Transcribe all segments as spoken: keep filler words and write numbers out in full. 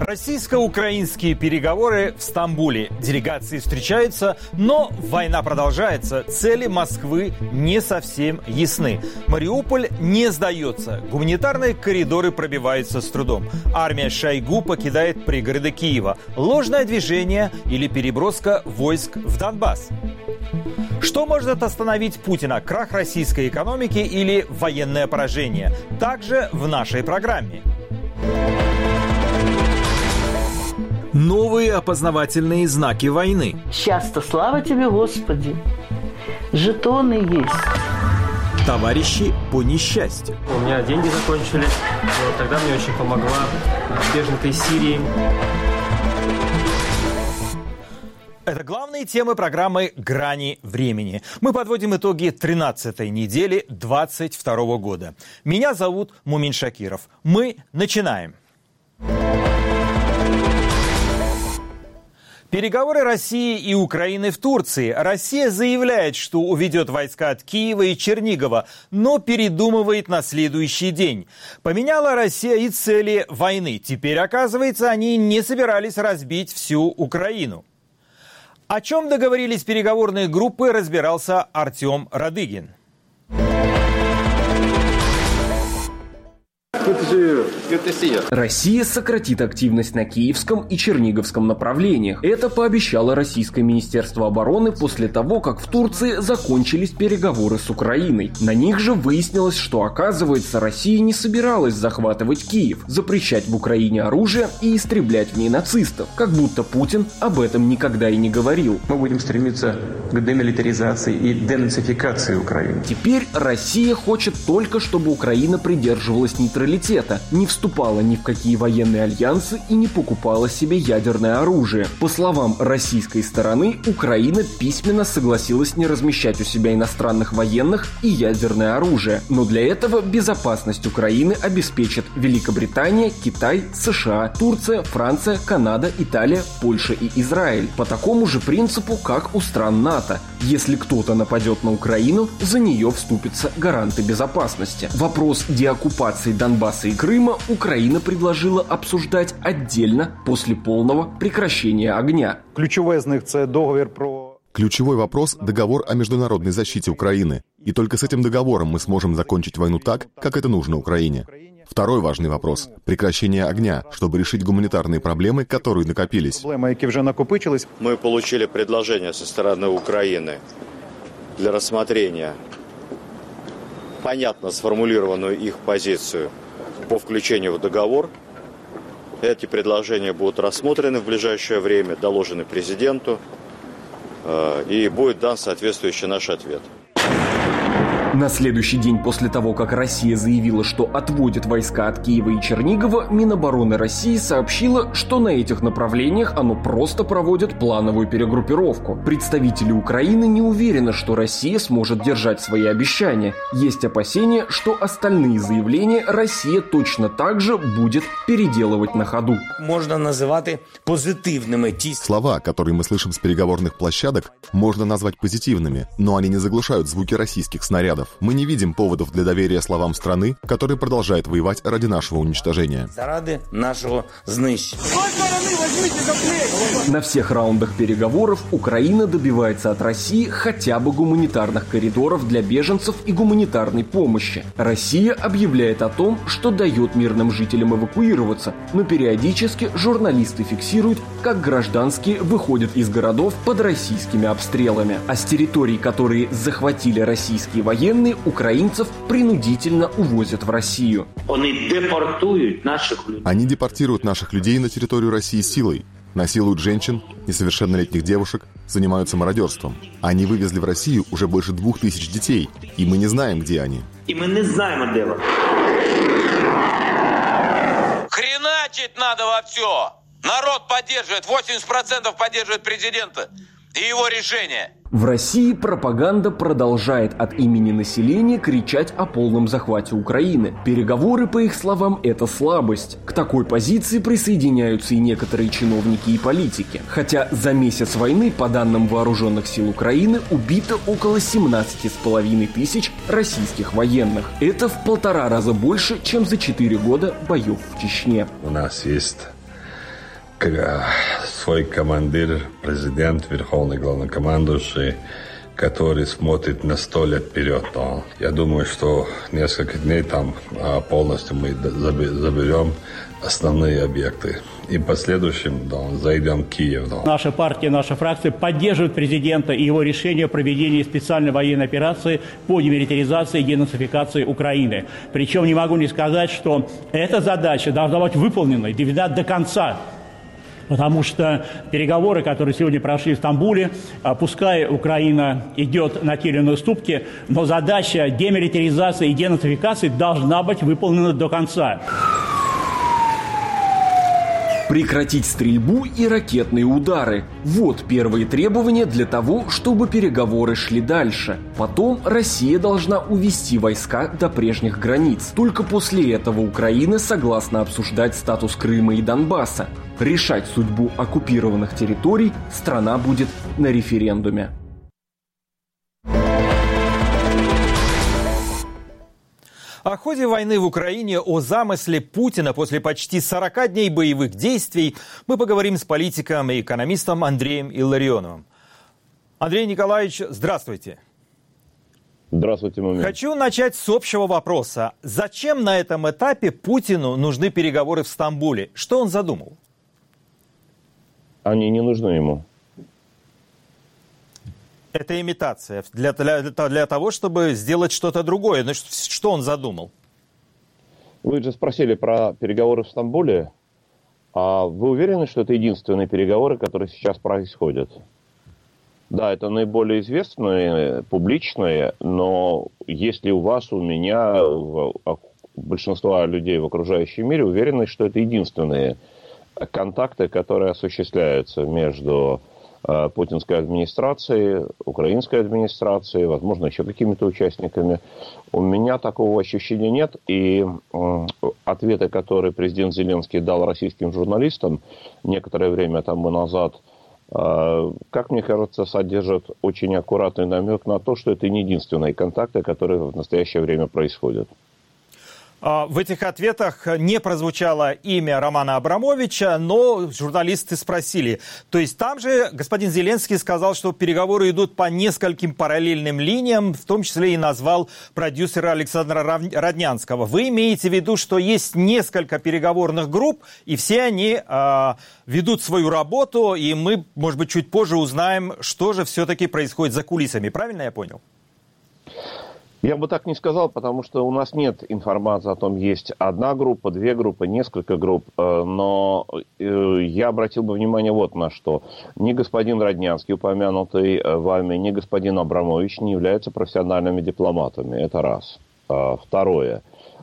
Российско-украинские переговоры в Стамбуле. Делегации встречаются, но война продолжается. Цели Москвы не совсем ясны. Мариуполь не сдается. Гуманитарные коридоры пробиваются с трудом. Армия Шойгу покидает пригороды Киева. Ложное движение или переброска войск в Донбасс. Что может остановить Путина? Крах российской экономики или военное поражение? Также в нашей программе. Новые опознавательные знаки войны. Часто, слава тебе, Господи, жетоны есть. Товарищи по несчастью. У меня деньги закончились, но тогда мне очень помогла беженка из Сирии. Это главные темы программы «Грани времени». Мы подводим итоги тринадцатой недели двадцать второго года. Меня зовут Мумин Шакиров. Мы начинаем. Переговоры России и Украины в Турции. Россия заявляет, что уведет войска от Киева и Чернигова, но передумывает на следующий день. Поменяла Россия и цели войны. Теперь, оказывается, они не собирались разбить всю Украину. О чем договорились переговорные группы, разбирался Артем Радыгин. Россия сократит активность на Киевском и Черниговском направлениях. Это пообещало Российское Министерство обороны после того, как в Турции закончились переговоры с Украиной. На них же выяснилось, что, оказывается, Россия не собиралась захватывать Киев, запрещать в Украине оружие и истреблять в ней нацистов, как будто Путин об этом никогда и не говорил. Мы будем стремиться к демилитаризации и денацификации Украины. Теперь Россия хочет только, чтобы Украина придерживалась нейтралитета, не вступала ни в какие военные альянсы и не покупала себе ядерное оружие. По словам российской стороны, Украина письменно согласилась не размещать у себя иностранных военных и ядерное оружие. Но для этого безопасность Украины обеспечат Великобритания, Китай, США, Турция, Франция, Канада, Италия, Польша и Израиль. По такому же принципу, как у стран НАТО. Если кто-то нападет на Украину, за нее вступятся гаранты безопасности. Вопрос деоккупации Донбасса и Крыма Украина предложила обсуждать отдельно после полного прекращения огня. Ключевой из них – это договор про... Ключевой вопрос – договор о международной защите Украины. И только с этим договором мы сможем закончить войну так, как это нужно Украине. Второй важный вопрос – прекращение огня, чтобы решить гуманитарные проблемы, которые накопились. Мы получили предложение со стороны Украины для рассмотрения, понятно сформулированную их позицию по включению в договор. Эти предложения будут рассмотрены в ближайшее время, доложены президенту, и будет дан соответствующий наш ответ. На следующий день после того, как Россия заявила, что отводит войска от Киева и Чернигова, Минобороны России сообщила, что на этих направлениях оно просто проводит плановую перегруппировку. Представители Украины не уверены, что Россия сможет держать свои обещания. Есть опасения, что остальные заявления Россия точно так же будет переделывать на ходу. Можно называть позитивными. Слова, которые мы слышим с переговорных площадок, можно назвать позитивными, но они не заглушают звуки российских снарядов. Мы не видим поводов для доверия словам страны, которая продолжает воевать ради нашего уничтожения. Заради нашего знищения. На всех раундах переговоров Украина добивается от России хотя бы гуманитарных коридоров для беженцев и гуманитарной помощи. Россия объявляет о том, что дает мирным жителям эвакуироваться, но периодически журналисты фиксируют, как гражданские выходят из городов под российскими обстрелами. А с территорий, которые захватили российские военные, украинцев принудительно увозят в Россию. Они депортируют наших людей. Они депортируют наших людей на территорию России силой, насилуют женщин, несовершеннолетних девушек, занимаются мародерством. Они вывезли в Россию уже больше двух тысяч детей, и мы не знаем, где они. И мы не знаем, где они. Хреначить надо во все! Народ поддерживает, восемьдесят процентов поддерживает президента и его решение. В России пропаганда продолжает от имени населения кричать о полном захвате Украины. Переговоры, по их словам, это слабость. К такой позиции присоединяются и некоторые чиновники и политики. Хотя за месяц войны, по данным Вооруженных сил Украины, убито около семнадцать с половиной тысяч российских военных. Это в полтора раза больше, чем за четыре года боев в Чечне. У нас есть свой командир, президент, верховный главнокомандующий, который смотрит на сто лет вперед. Но я думаю, что несколько дней там полностью мы заберем основные объекты. И в последующем да, зайдем в Киев. Да. Наша партия, наша фракция поддерживает президента и его решение о проведении специальной военной операции по демилитаризации и денацификации Украины. Причем не могу не сказать, что эта задача должна быть выполнена и доведена до конца. Потому что переговоры, которые сегодня прошли в Стамбуле, пускай Украина идет на те или иные уступки, но задача демилитаризации и денацификации должна быть выполнена до конца. Прекратить стрельбу и ракетные удары. Вот первые требования для того, чтобы переговоры шли дальше. Потом Россия должна увести войска до прежних границ. Только после этого Украина согласна обсуждать статус Крыма и Донбасса. Решать судьбу оккупированных территорий страна будет на референдуме. О ходе войны в Украине, о замысле Путина после почти сорока дней боевых действий мы поговорим с политиком и экономистом Андреем Илларионовым. Андрей Николаевич, здравствуйте. Здравствуйте, Мамин. Хочу начать с общего вопроса. Зачем на этом этапе Путину нужны переговоры в Стамбуле? Что он задумал? Они не нужны ему. Это имитация для, для, для того, чтобы сделать что-то другое. Но что он задумал? Вы же спросили про переговоры в Стамбуле. А вы уверены, что это единственные переговоры, которые сейчас происходят? Да, это наиболее известные, публичные, но если у вас, у меня, у большинства людей в окружающем мире уверены, что это единственные контакты, которые осуществляются между путинской администрацией, украинской администрацией, возможно, еще какими-то участниками. У меня такого ощущения нет. И э, ответы, которые президент Зеленский дал российским журналистам некоторое время тому назад, э, как мне кажется, содержат очень аккуратный намек на то, что это не единственные контакты, которые в настоящее время происходят. В этих ответах не прозвучало имя Романа Абрамовича, но журналисты спросили. То есть там же господин Зеленский сказал, что переговоры идут по нескольким параллельным линиям, в том числе и назвал продюсера Александра Роднянского. Вы имеете в виду, что есть несколько переговорных групп, и все они э, ведут свою работу, и мы, может быть, чуть позже узнаем, что же все-таки происходит за кулисами. Правильно я понял? Я бы так не сказал, потому что у нас нет информации о том, есть одна группа, две группы, несколько групп, но я обратил бы внимание вот на что. Ни господин Роднянский, упомянутый вами, ни господин Абрамович не являются профессиональными дипломатами, это раз. Второе.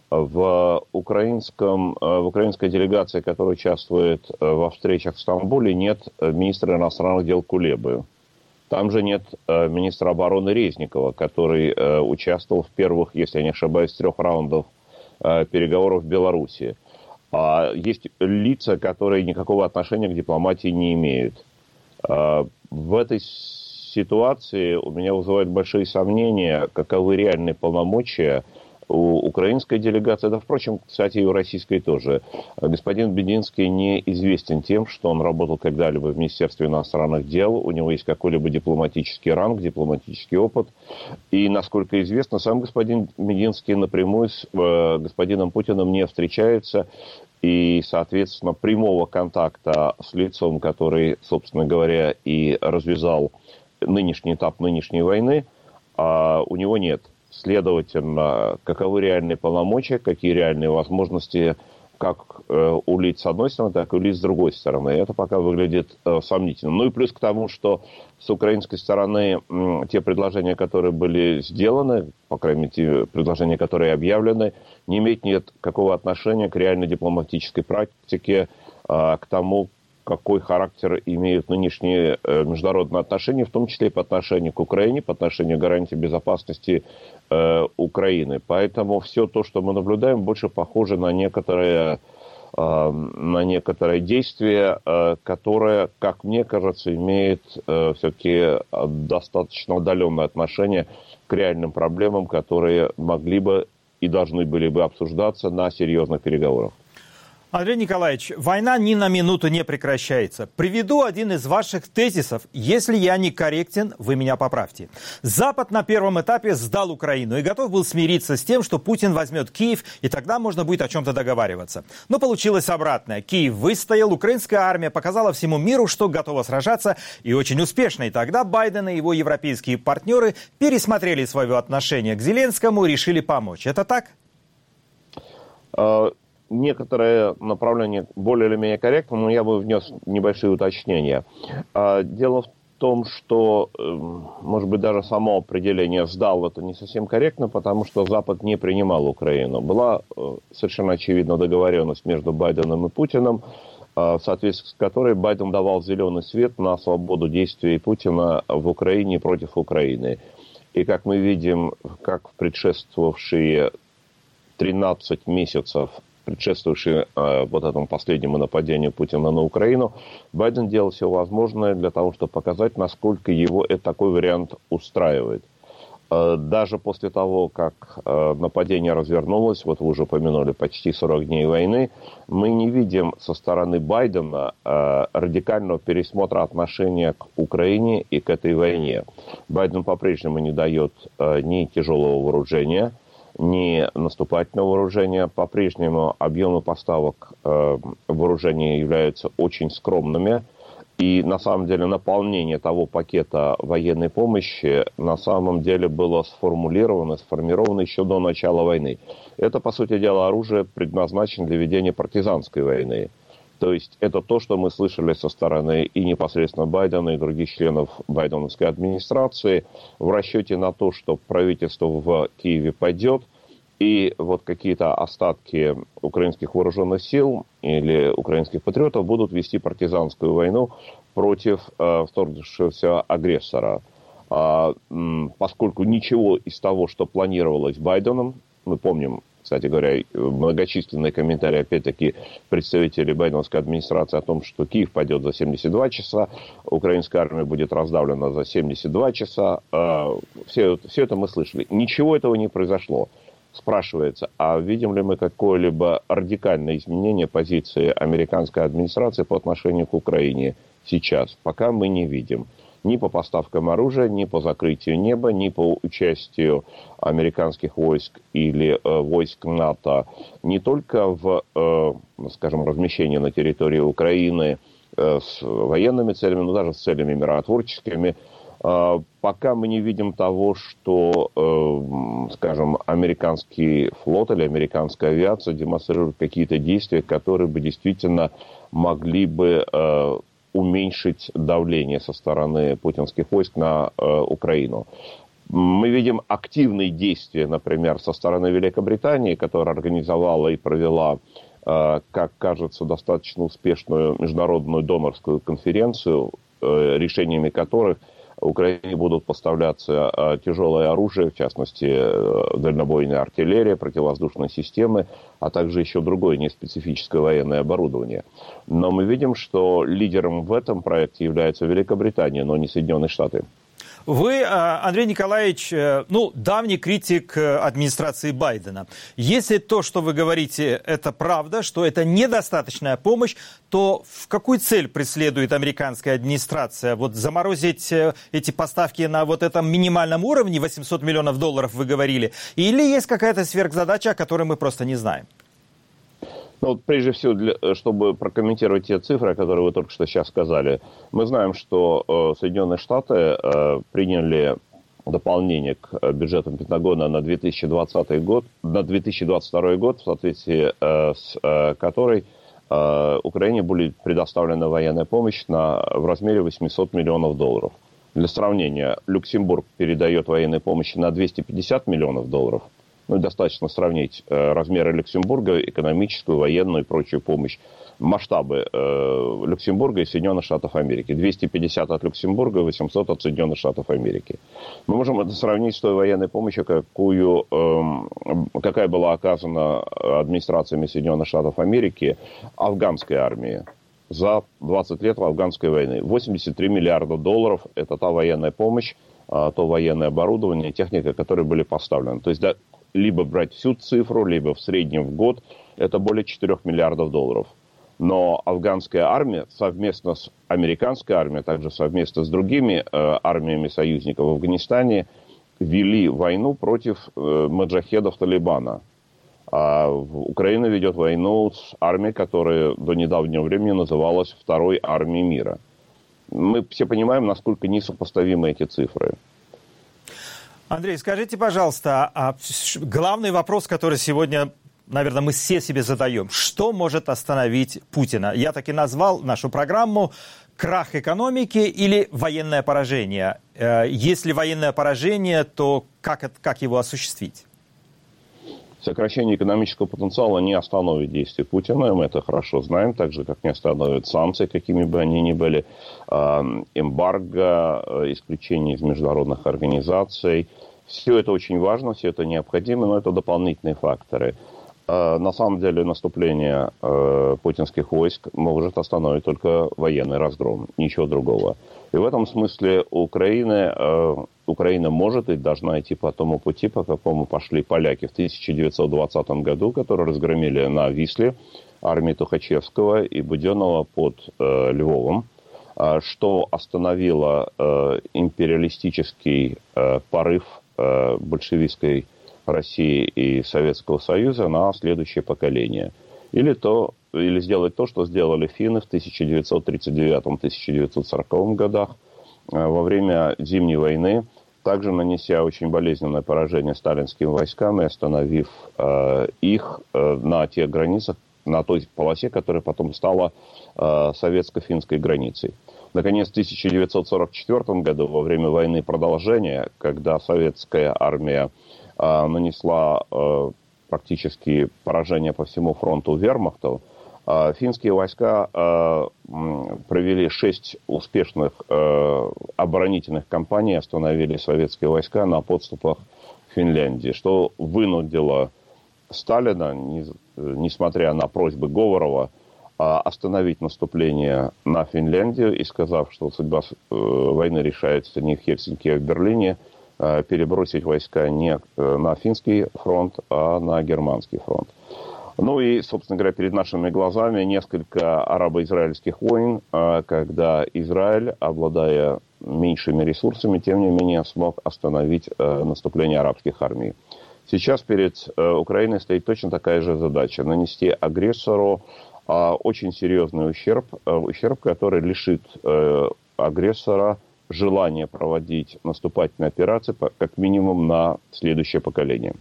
В, украинском, в украинской делегации, которая участвует во встречах в Стамбуле, нет министра иностранных дел Кулебы. Там же нет э, министра обороны Резникова, который э, участвовал в первых, если я не ошибаюсь, трех раундах э, переговоров в Беларуси. А есть лица, которые никакого отношения к дипломатии не имеют. Э, в этой ситуации у меня вызывает большие сомнения, каковы реальные полномочия у украинской делегации, да, впрочем, кстати, и у российской тоже. Господин Бединский не известен тем, что он работал когда-либо в Министерстве иностранных дел, у него есть какой-либо дипломатический ранг, дипломатический опыт. И, насколько известно, сам господин Мединский напрямую с э, господином Путиным не встречается. И, соответственно, прямого контакта с лицом, который, собственно говоря, и развязал нынешний этап нынешней войны, э, у него нет. Следовательно, каковы реальные полномочия, какие реальные возможности как у лиц с одной стороны, так и у лиц с другой стороны. Это пока выглядит сомнительно. Ну и плюс к тому, что с украинской стороны те предложения, которые были сделаны, по крайней мере, те предложения, которые объявлены, не имеют никакого отношения к реальной дипломатической практике, к тому, какой характер имеют нынешние международные отношения, в том числе и по отношению к Украине, по отношению к гарантии безопасности э, Украины. Поэтому все то, что мы наблюдаем, больше похоже на некоторые, э, на некоторые действия, э, которые, как мне кажется, имеют э, все-таки достаточно удаленное отношение к реальным проблемам, которые могли бы и должны были бы обсуждаться на серьезных переговорах. Андрей Николаевич, война ни на минуту не прекращается. Приведу один из ваших тезисов. Если я не корректен, вы меня поправьте. Запад на первом этапе сдал Украину и готов был смириться с тем, что Путин возьмет Киев, и тогда можно будет о чем-то договариваться. Но получилось обратное. Киев выстоял, украинская армия показала всему миру, что готова сражаться, и очень успешно. И тогда Байден и его европейские партнеры пересмотрели свое отношение к Зеленскому и решили помочь. Это так? Некоторые направления более или менее корректны, но я бы внес небольшие уточнения. Дело в том, что, может быть, даже само определение «сдал» это не совсем корректно, потому что Запад не принимал Украину. Была совершенно очевидна договоренность между Байденом и Путиным, в соответствии с которой Байден давал зеленый свет на свободу действий Путина в Украине против Украины. И как мы видим, как в предшествовавшие тринадцать месяцев, предшествовавшие э, вот этому последнему нападению Путина на Украину, Байден делал все возможное для того, чтобы показать, насколько его это, такой вариант устраивает. Э, даже после того, как э, нападение развернулось, вот вы уже упомянули, почти сорок дней войны, мы не видим со стороны Байдена э, радикального пересмотра отношения к Украине и к этой войне. Байден по-прежнему не дает э, ни тяжелого вооружения, ни наступательного вооружения. По-прежнему объемы поставок э, вооружения являются очень скромными. И на самом деле наполнение того пакета военной помощи на самом деле было сформулировано, сформировано еще до начала войны. Это, по сути дела, оружие предназначено для ведения партизанской войны. То есть это то, что мы слышали со стороны и непосредственно Байдена, и других членов байденовской администрации в расчете на то, что правительство в Киеве пойдет, и вот какие-то остатки украинских вооруженных сил или украинских патриотов будут вести партизанскую войну против э, вторгшегося агрессора. А, м, поскольку ничего из того, что планировалось Байденом, мы помним, кстати говоря, многочисленные комментарии, опять-таки, представителей байденовской администрации о том, что Киев пойдет за семьдесят два часа, украинская армия будет раздавлена за семьдесят два часа. Все, все это мы слышали. Ничего этого не произошло. Спрашивается, а видим ли мы какое-либо радикальное изменение позиции американской администрации по отношению к Украине сейчас? Пока мы не видим. Ни по поставкам оружия, ни по закрытию неба, ни по участию американских войск или э, войск НАТО не только в, э, скажем, размещении на территории Украины э, с военными целями, но даже с целями миротворческими. Э, пока мы не видим того, что, э, скажем, американский флот или американская авиация демонстрирует какие-то действия, которые бы действительно могли бы э, уменьшить давление со стороны путинских войск на э, Украину. Мы видим активные действия, например, со стороны Великобритании, которая организовала и провела, э, как кажется, достаточно успешную международную донорскую конференцию, э, решениями которых Украине будут поставляться э, тяжелое оружие, в частности, э, дальнобойная артиллерия, противовоздушные системы, а также еще другое неспецифическое военное оборудование. Но мы видим, что лидером в этом проекте является Великобритания, но не Соединенные Штаты. Вы, Андрей Николаевич, ну, давний критик администрации Байдена. Если то, что вы говорите, это правда, что это недостаточная помощь, то в какую цель преследует американская администрация? Вот заморозить эти поставки на вот этом минимальном уровне, восемьсот миллионов долларов вы говорили, или есть какая-то сверхзадача, о которой мы просто не знаем? Ну, вот прежде всего, для, чтобы прокомментировать те цифры, которые вы только что сейчас сказали, мы знаем, что э, Соединенные Штаты э, приняли дополнение к бюджету Пентагона на две тысячи двадцатый год, на две тысячи двадцать второй год, в соответствии э, с э, которой э, Украине будет предоставлена военная помощь на, в размере восемьсот миллионов долларов. Для сравнения, Люксембург передает военной помощи на двести пятьдесят миллионов долларов. Ну, достаточно сравнить э, размеры Люксембурга, экономическую, военную и прочую помощь. Масштабы э, Люксембурга и Соединенных Штатов Америки. двести пятьдесят от Люксембурга, восемьсот от Соединенных Штатов Америки. Мы можем это сравнить с той военной помощью, какую, э, какая была оказана администрациями Соединенных Штатов Америки афганской армии за двадцать лет афганской войны. восемьдесят три миллиарда долларов – это та военная помощь, э, то военное оборудование, техника, которые были поставлены. То есть, да, либо брать всю цифру, либо в среднем в год это более четырёх миллиардов долларов. Но афганская армия совместно с американской армией, а также совместно с другими э, армиями союзников в Афганистане вели войну против э, маджахедов Талибана. А Украина ведет войну с армией, которая до недавнего времени называлась Второй армией мира. Мы все понимаем, насколько несопоставимы эти цифры. Андрей, скажите, пожалуйста, а главный вопрос, который сегодня, наверное, мы все себе задаем. Что может остановить Путина? Я так и назвал нашу программу «Крах экономики» или «Военное поражение». Если военное поражение, то как, это, как его осуществить? Сокращение экономического потенциала не остановит действия Путина, мы это хорошо знаем, так же, как не остановит санкции, какими бы они ни были, эмбарго, исключение из международных организаций. Все это очень важно, все это необходимо, но это дополнительные факторы. На самом деле наступление путинских войск может остановить только военный разгром, ничего другого. И в этом смысле Украина, Украина может и должна идти по тому пути, по какому пошли поляки в тысяча девятьсот двадцатом году, которые разгромили на Висле армии Тухачевского и Буденного под э, Львовом, э, что остановило э, империалистический э, порыв э, большевистской России и Советского Союза на следующее поколение. Или, то, или сделать то, что сделали финны в тысяча девятьсот тридцать девятом — тысяча девятьсот сороковом годах во время Зимней войны, также нанеся очень болезненное поражение сталинским войскам и остановив э, их э, на тех границах, на той полосе, которая потом стала э, советско-финской границей. Наконец, в тысяча девятьсот сорок четвёртом году, во время войны продолжения, когда советская армия э, нанесла э, практически поражение по всему фронту вермахту, э, финские войска э, провели шесть успешных э, оборонительных кампаний, остановили советские войска на подступах к Финляндии, что вынудило Сталина, не, несмотря на просьбы Говорова, остановить наступление на Финляндию и, сказав, что судьба войны решается не в Хельсинки, а в Берлине, перебросить войска не на финский фронт, а на германский фронт. Ну и, собственно говоря, перед нашими глазами несколько арабо-израильских войн, когда Израиль, обладая меньшими ресурсами, тем не менее смог остановить наступление арабских армий. Сейчас перед Украиной стоит точно такая же задача – нанести агрессору очень серьезный ущерб, ущерб, который лишит агрессора желания проводить наступательные операции как минимум на следующее поколение.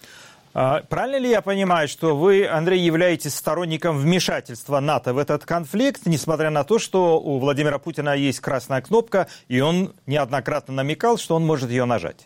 Правильно ли я понимаю, что вы, Андрей, являетесь сторонником вмешательства НАТО в этот конфликт, несмотря на то, что у Владимира Путина есть красная кнопка, и он неоднократно намекал, что он может ее нажать?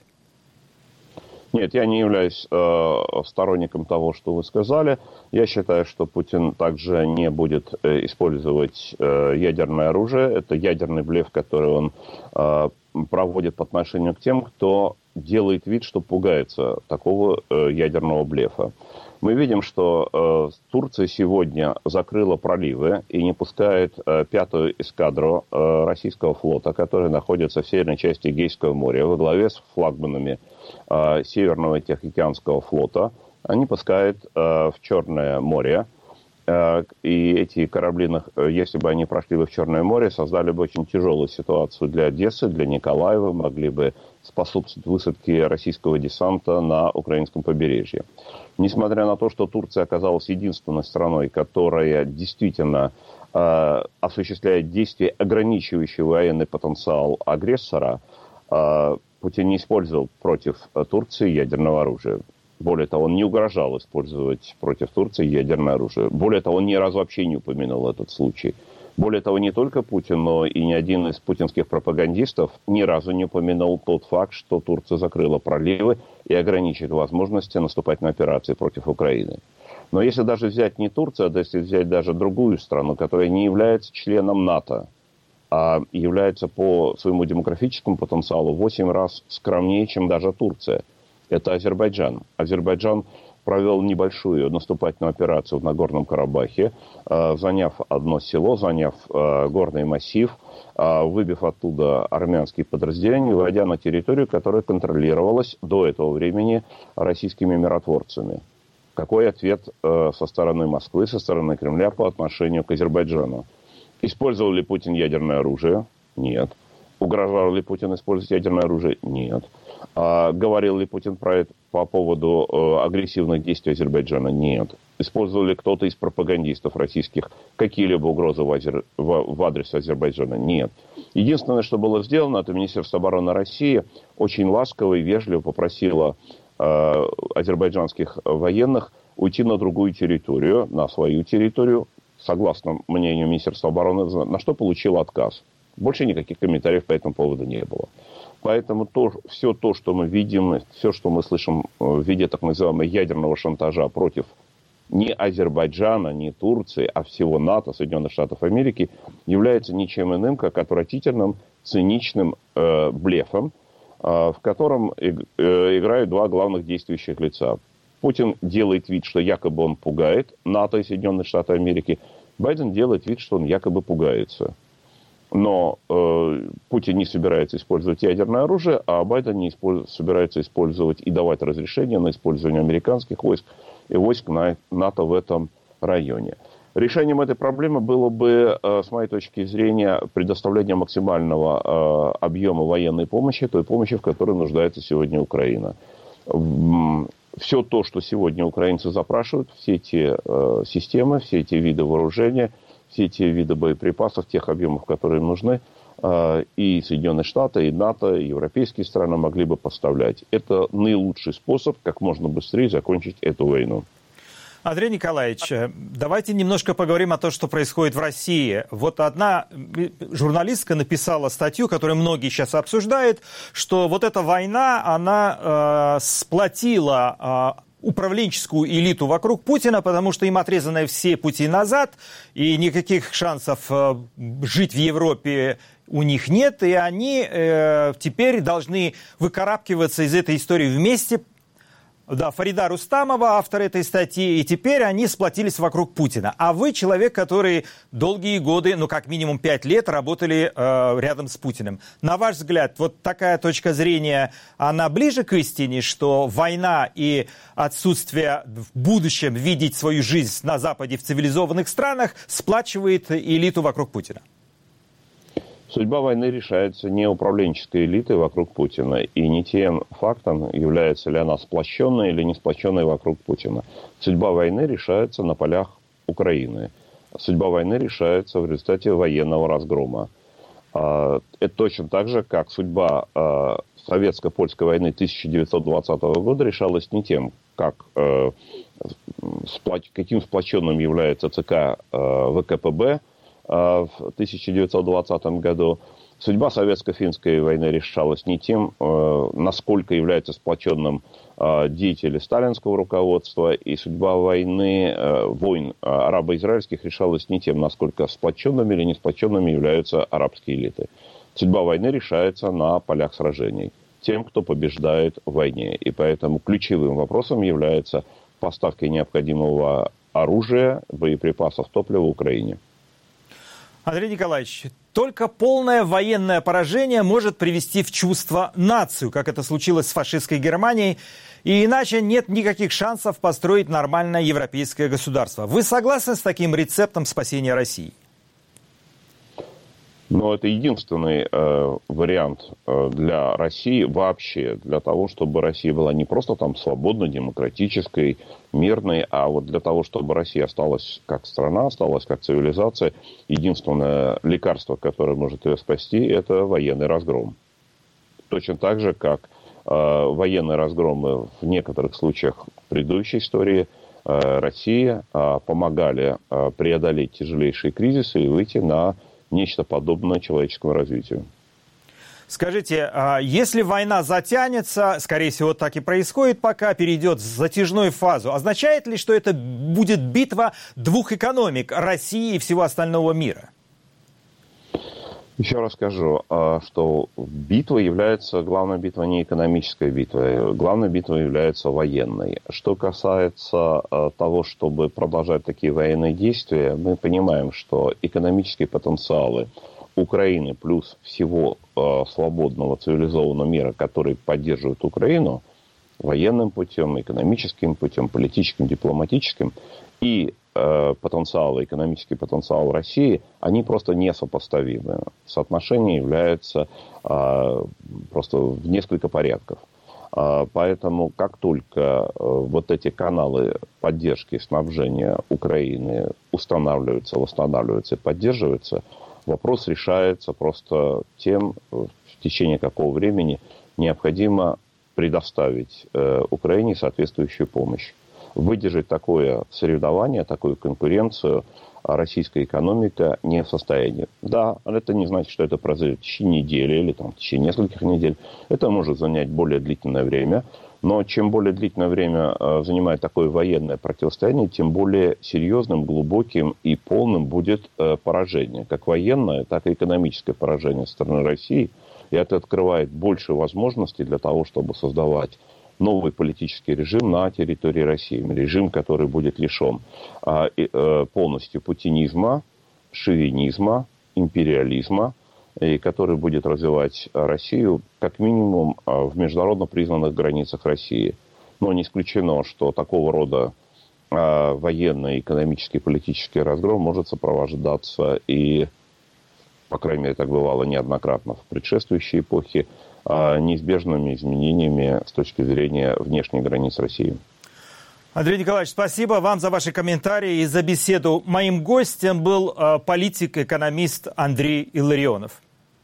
Нет, я не являюсь э, сторонником того, что вы сказали. Я считаю, что Путин также не будет э, использовать э, ядерное оружие. Это ядерный блеф, который он э, проводит по отношению к тем, кто делает вид, что пугается такого э, ядерного блефа. Мы видим, что э, Турция сегодня закрыла проливы и не пускает э, пятую эскадру э, российского флота, которая находится в северной части Эгейского моря, во главе с флагманами э, Северного Тихоокеанского флота. Они пускают э, в Черное море. Э, и эти корабли, если бы они прошли бы в Черное море, создали бы очень тяжелую ситуацию для Одессы, для Николаева, могли бы способствовать высадке российского десанта на украинском побережье. Несмотря на то, что Турция оказалась единственной страной, которая действительно э, осуществляет действия, ограничивающие военный потенциал агрессора, э, Путин не использовал против Турции ядерного оружия. Более того, он не угрожал использовать против Турции ядерное оружие. Более того, он ни разу вообще не упомянул этот случай. Более того, не только Путин, но и ни один из путинских пропагандистов ни разу не упомянул тот факт, что Турция закрыла проливы и ограничит возможности наступательной операции против Украины. Но если даже взять не Турцию, а если взять даже другую страну, которая не является членом НАТО, а является по своему демографическому потенциалу в восемь раз скромнее, чем даже Турция, это Азербайджан. Азербайджан провел небольшую наступательную операцию в Нагорном Карабахе, заняв одно село, заняв горный массив, выбив оттуда армянские подразделения, войдя на территорию, которая контролировалась до этого времени российскими миротворцами. Какой ответ э, со стороны Москвы, со стороны Кремля по отношению к Азербайджану? Использовал ли Путин ядерное оружие? Нет. Угрожал ли Путин использовать ядерное оружие? Нет. А говорил ли Путин про это по поводу э, агрессивных действий Азербайджана? Нет. Использовал ли кто-то из пропагандистов российских какие-либо угрозы в, Азер... в, в адрес Азербайджана? Нет. Единственное, что было сделано, это Министерство обороны России очень ласково и вежливо попросило э, азербайджанских военных уйти на другую территорию, на свою территорию, согласно мнению Министерства обороны, на что получил отказ. Больше никаких комментариев по этому поводу не было. Поэтому то, все то, что мы видим, все, что мы слышим в виде так называемого ядерного шантажа против не Азербайджана, не Турции, а всего НАТО, Соединенных Штатов Америки, является ничем иным, как отвратительным, циничным э, блефом, э, в котором э, играют два главных действующих лица. Путин делает вид, что якобы он пугает НАТО и Соединенные Штаты Америки. Байден делает вид, что он якобы пугается. Но э, Путин не собирается использовать ядерное оружие, а Байден не использ... собирается использовать и давать разрешение на использование американских войск и войск на... НАТО в этом районе. Решением этой проблемы было бы, э, с моей точки зрения, предоставление максимального э, объема военной помощи, той помощи, в которой нуждается сегодня Украина. Все то, что сегодня украинцы запрашивают, все те э, системы, все эти виды вооружения, все те виды боеприпасов, тех объемов, которые им нужны, э, и Соединенные Штаты, и НАТО, и европейские страны могли бы поставлять. Это наилучший способ как можно быстрее закончить эту войну. Андрей Николаевич, давайте немножко поговорим о том, что происходит в России. Вот одна журналистка написала статью, которую многие сейчас обсуждают, что вот эта война, она э, сплотила э, управленческую элиту вокруг Путина, потому что им отрезаны все пути назад, и никаких шансов э, жить в Европе у них нет, и они э, теперь должны выкарабкиваться из этой истории вместе. Да, Фарида Рустамова, автор этой статьи, и теперь они сплотились вокруг Путина. А вы человек, который долгие годы, ну как минимум пять лет, работали э, рядом с Путиным. На ваш взгляд, вот такая точка зрения, она ближе к истине, что война и отсутствие в будущем видеть свою жизнь на Западе в цивилизованных странах сплачивает элиту вокруг Путина? Судьба войны решается не управленческой элитой вокруг Путина и не тем фактом, является ли она сплощенной или не сплощенной вокруг Путина. Судьба войны решается на полях Украины. Судьба войны решается в результате военного разгрома. Это точно так же, как судьба советско-польской войны тысяча девятьсот двадцатого года решалась не тем, как, каким сплоченным является ЦК ВКПБ, в тысяча девятьсот двадцатом году. Судьба советско-финской войны решалась не тем, насколько является сплоченным деятели сталинского руководства, и судьба войны, войн арабо-израильских решалась не тем, насколько сплоченными или не сплоченными являются арабские элиты. Судьба войны решается на полях сражений, тем, кто побеждает в войне. И поэтому ключевым вопросом является поставка необходимого оружия, боеприпасов, топлива Украине. Андрей Николаевич, только полное военное поражение может привести в чувство нацию, как это случилось с фашистской Германией, и иначе нет никаких шансов построить нормальное европейское государство. Вы согласны с таким рецептом спасения России? Но это единственный э, вариант э, для России вообще, для того, чтобы Россия была не просто там свободной, демократической, мирной, а вот для того, чтобы Россия осталась как страна, осталась как цивилизация, единственное лекарство, которое может ее спасти, это военный разгром. Точно так же, как э, военные разгромы в некоторых случаях предыдущей истории э, России э, помогали э, преодолеть тяжелейшие кризисы и выйти на нечто подобное человеческому развитию. Скажите, если война затянется, скорее всего, так и происходит, пока перейдет в затяжную фазу, означает ли, что это будет битва двух экономик, России и всего остального мира? Еще раз скажу, что битва является, главная битва не экономической битвой, главной битвой является военной. Что касается того, чтобы продолжать такие военные действия, мы понимаем, что экономические потенциалы Украины плюс всего свободного цивилизованного мира, который поддерживает Украину, военным путем, экономическим путем, политическим, дипломатическим, и э, потенциал, экономический потенциал России, они просто несопоставимы. Соотношение является э, просто в несколько порядков. Э, поэтому как только э, вот эти каналы поддержки и снабжения Украины устанавливаются, восстанавливаются и поддерживаются, вопрос решается просто тем, в течение какого времени необходимо предоставить э, Украине соответствующую помощь. Выдержать такое соревнование, такую конкуренцию российская экономика не в состоянии. Да, это не значит, что это произойдет в течение недели или там, в течение нескольких недель. Это может занять более длительное время. Но чем более длительное время э, занимает такое военное противостояние, тем более серьезным, глубоким и полным будет э, поражение. Как военное, так и экономическое поражение со стороны России. И это открывает больше возможностей для того, чтобы создавать новый политический режим на территории России. Режим, который будет лишен а, и, а, полностью путинизма, шовинизма, империализма, и который будет развивать Россию как минимум а, в международно признанных границах России. Но не исключено, что такого рода а, военный, экономический, политический разгром может сопровождаться и, по крайней мере, так бывало неоднократно в предшествующей эпохе, неизбежными изменениями с точки зрения внешней границ России. Андрей Николаевич, спасибо вам за ваши комментарии и за беседу. Моим гостем был политик-экономист Андрей Илларионов.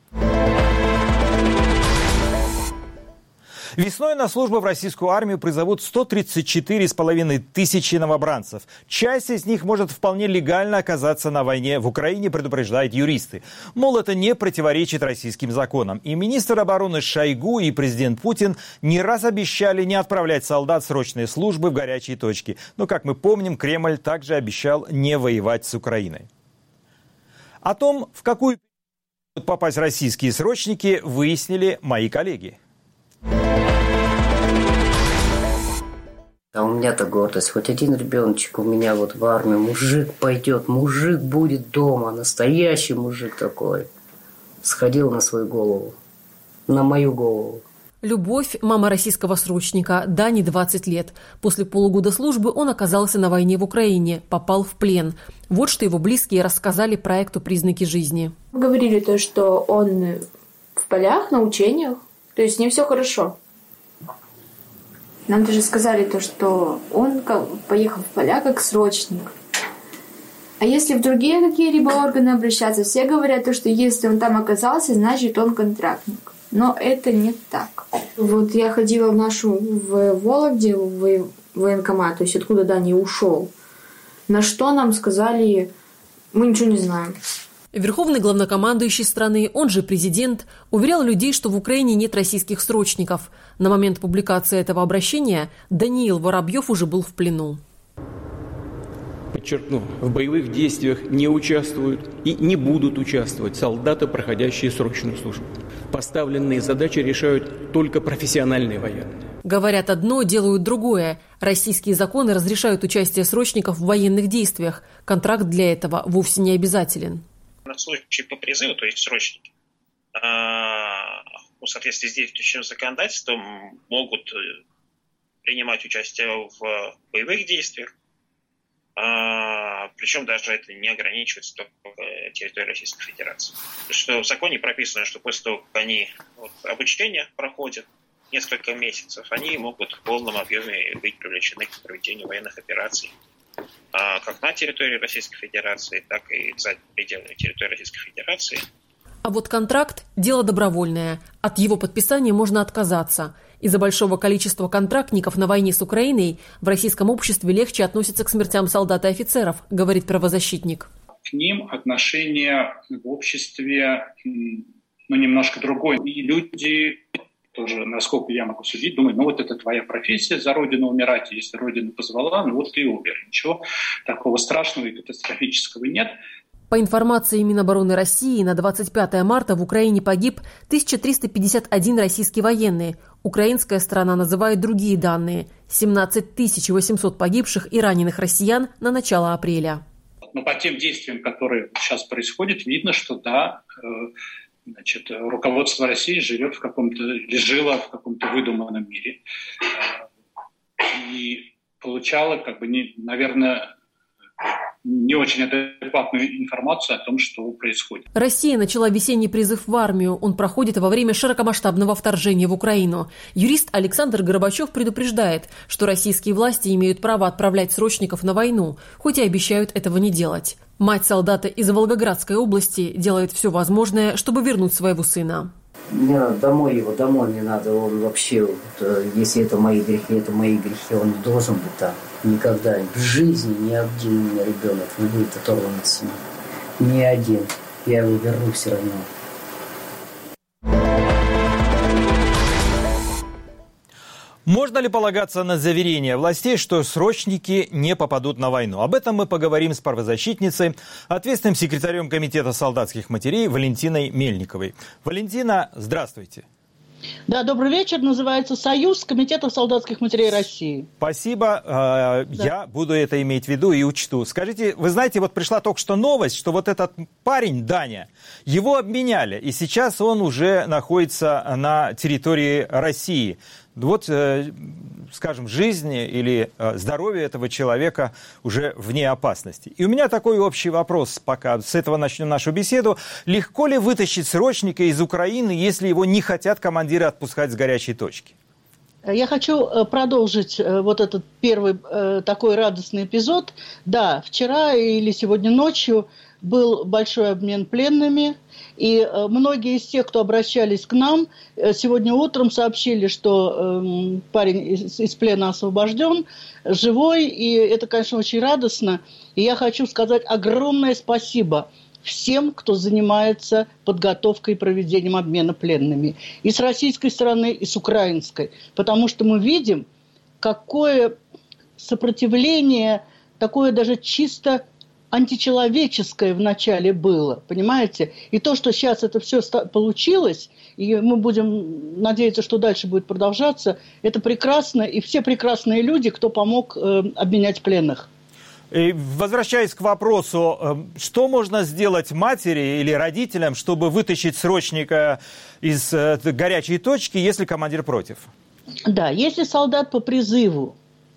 Весной на службу в российскую армию призовут сто тридцать четыре с половиной тысячи новобранцев. Часть из них может вполне легально оказаться на войне в Украине, предупреждают юристы. Мол, это не противоречит российским законам. И министр обороны Шойгу, и президент Путин не раз обещали не отправлять солдат срочной службы в горячие точки. Но, как мы помним, Кремль также обещал не воевать с Украиной. О том, в какую будут попасть российские срочники, выяснили мои коллеги. А у меня-то гордость. Хоть один ребеночек у меня вот в армию. Мужик пойдет, мужик будет дома. Настоящий мужик такой. Сходил на свою голову. На мою голову. Любовь, мама российского срочника, Дане двадцать лет. После полугода службы он оказался на войне в Украине, попал в плен. Вот что его близкие рассказали проекту «Признаки жизни». Говорили то, что он в полях, на учениях. То есть не все хорошо. Нам даже сказали то, что он поехал в поля как срочник. А если в другие какие-либо органы обращаться, все говорят то, что если он там оказался, значит он контрактник. Но это не так. Вот я ходила в нашу в Вологде, в военкомат, то есть откуда Даня ушел. На что нам сказали, мы ничего не знаем. Верховный главнокомандующий страны, он же президент, уверял людей, что в Украине нет российских срочников. На момент публикации этого обращения Даниил Воробьев уже был в плену. Подчеркну, в боевых действиях не участвуют и не будут участвовать солдаты, проходящие срочную службу. Поставленные задачи решают только профессиональные военные. Говорят одно, делают другое. Российские законы разрешают участие срочников в военных действиях. Контракт для этого вовсе не обязателен. На случай по призыву, то есть срочники, в соответствии с действующим законодательством, могут принимать участие в боевых действиях, причем даже это не ограничивается только территорией Российской Федерации. Что в законе прописано, что после того, как они вот, обучение проходят несколько месяцев, они могут в полном объеме быть привлечены к проведению военных операций как на территории Российской Федерации, так и за пределами территории Российской Федерации. А вот контракт – дело добровольное. От его подписания можно отказаться. Из-за большого количества контрактников на войне с Украиной в российском обществе легче относятся к смертям солдат и офицеров, говорит правозащитник. К ним отношение в обществе ну, немножко другое. И люди тоже, насколько я могу судить, думают, ну вот это твоя профессия, за Родину умирать, если Родина позвала, ну вот ты и умер. Ничего такого страшного и катастрофического нет. По информации Минобороны России, на двадцать пятое марта в Украине погиб тысяча триста пятьдесят один российский военный. Украинская сторона называет другие данные – семнадцать тысяч восемьсот погибших и раненых россиян на начало апреля. Но по тем действиям, которые сейчас происходят, видно, что да, значит, руководство России живет в каком-то, или жило в каком-то выдуманном мире. И получало, как бы, не, наверное, не очень адекватную информацию о том, что происходит. Россия начала весенний призыв в армию. Он проходит во время широкомасштабного вторжения в Украину. Юрист Александр Горбачев предупреждает, что российские власти имеют право отправлять срочников на войну, хоть и обещают этого не делать. Мать солдата из Волгоградской области делает все возможное, чтобы вернуть своего сына. Мне надо домой его, домой не надо. Он вообще, вот, если это мои грехи, это мои грехи, он не должен быть там. Никогда в жизни ни один у меня ребенок не будет оторван от семьи. Ни один. Я его верну все равно. Можно ли полагаться на заверения властей, что срочники не попадут на войну? Об этом мы поговорим с правозащитницей, ответственным секретарем Комитета солдатских матерей Валентиной Мельниковой. Валентина, здравствуйте. Да, добрый вечер. Называется «Союз комитетов солдатских матерей России». Спасибо. Да. Я буду это иметь в виду и учту. Скажите, вы знаете, вот пришла только что новость, что вот этот парень, Даня, его обменяли, и сейчас он уже находится на территории России. Вот, скажем, жизнь или здоровье этого человека уже вне опасности. И у меня такой общий вопрос, пока с этого начнем нашу беседу. Легко ли вытащить срочника из Украины, если его не хотят командиры отпускать с горячей точки? Я хочу продолжить вот этот первый такой радостный эпизод. Да, вчера или сегодня ночью был большой обмен пленными, и многие из тех, кто обращались к нам, сегодня утром сообщили, что э, парень из, из плена освобожден, живой, и это, конечно, очень радостно. И я хочу сказать огромное спасибо всем, кто занимается подготовкой и проведением обмена пленными. И с российской стороны, и с украинской. Потому что мы видим, какое сопротивление, такое даже чисто античеловеческое вначале было, понимаете? И то, что сейчас это все получилось, и мы будем надеяться, что дальше будет продолжаться, это прекрасно, и все прекрасные люди, кто помог э, обменять пленных. И возвращаясь к вопросу, что можно сделать матери или родителям, чтобы вытащить срочника из э, горячей точки, если командир против? Да, если солдат по призыву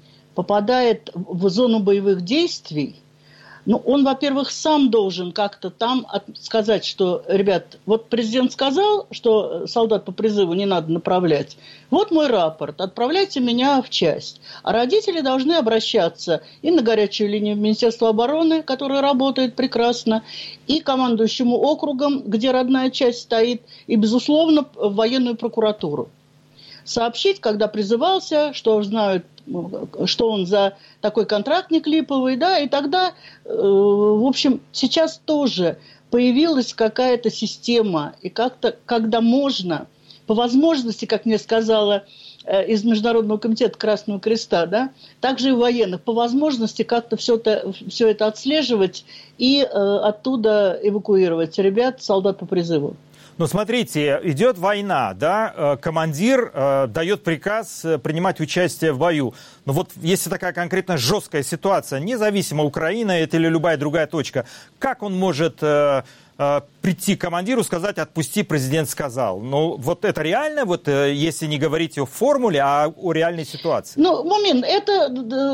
попадает в зону боевых действий, ну, он, во-первых, сам должен как-то там сказать, что, ребят, вот президент сказал, что солдат по призыву не надо направлять. Вот мой рапорт, отправляйте меня в часть. А родители должны обращаться и на горячую линию Министерства обороны, которая работает прекрасно, и командующему округом, где родная часть стоит, и, безусловно, в военную прокуратуру. Сообщить, когда призывался, что знают, что он за такой контрактник липовый, да, и тогда, э, в общем, сейчас тоже появилась какая-то система, и как-то, когда можно, по возможности, как мне сказала э, из Международного комитета Красного Креста, да, также и военных, по возможности как-то все это, все это отслеживать и э, оттуда эвакуировать ребят, солдат по призыву. Ну, смотрите, идет война, да, командир э, дает приказ принимать участие в бою. Но вот если такая конкретно жесткая ситуация, независимо, Украина это или любая другая точка, как он может э, э, прийти к командиру, сказать, отпусти, президент сказал? Ну, вот это реально, вот, э, если не говорить о формуле, а о реальной ситуации? Ну, момент, это